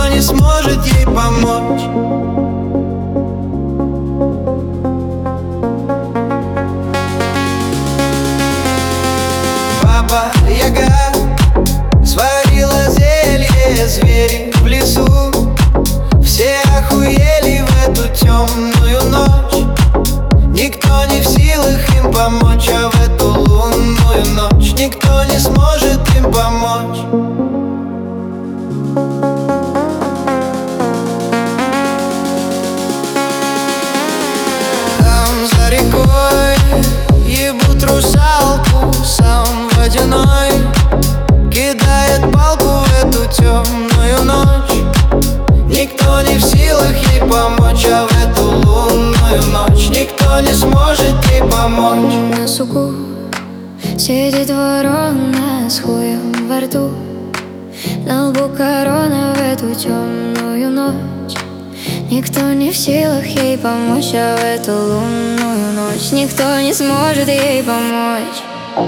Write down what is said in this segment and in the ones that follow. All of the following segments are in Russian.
никто не сможет ей помочь. Баба-яга сварила зелье, звери в лесу все охуели в эту темную ночь. Никто не в силах им помочь, а в эту лунную ночь никто не сможет им помочь. Там за рекой ебут русалку, сам водяной кидает палку в эту темную ночь. Никто не в силах ей помочь, а в эту лунную ночь никто не сможет ей помочь. На суку сидит ворона с хуем во рту, на лбу корона в эту темную ночь. Никто не в силах ей помочь, а в эту лунную ночь никто не сможет ей помочь.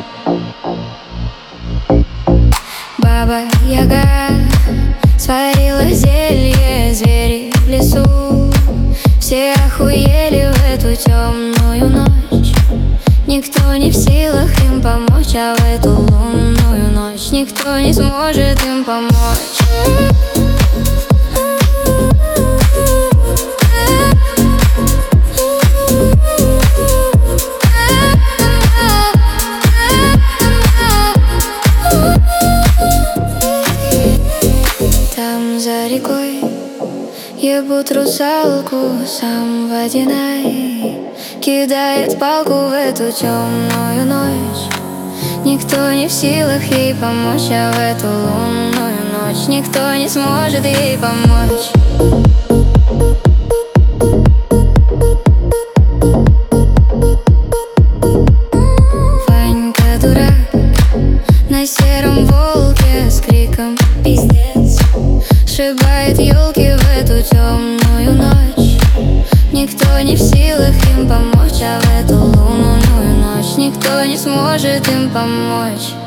Баба-яга сварила зелье, звери в лесу все охуели в эту темную ночь. Никто не в силах им помочь, а в эту лунную ночь никто не сможет им помочь. Там за рекой ебут русалку, сам водяной кидает палку в эту темную ночь. Никто не в силах ей помочь, а в эту лунную ночь никто не сможет ей помочь. Ванька дурак на сером волке с криком пиздец сшибает елки в эту темную ночь. Никто не в силах им помочь, а в эту лунную ночь никто не сможет им помочь.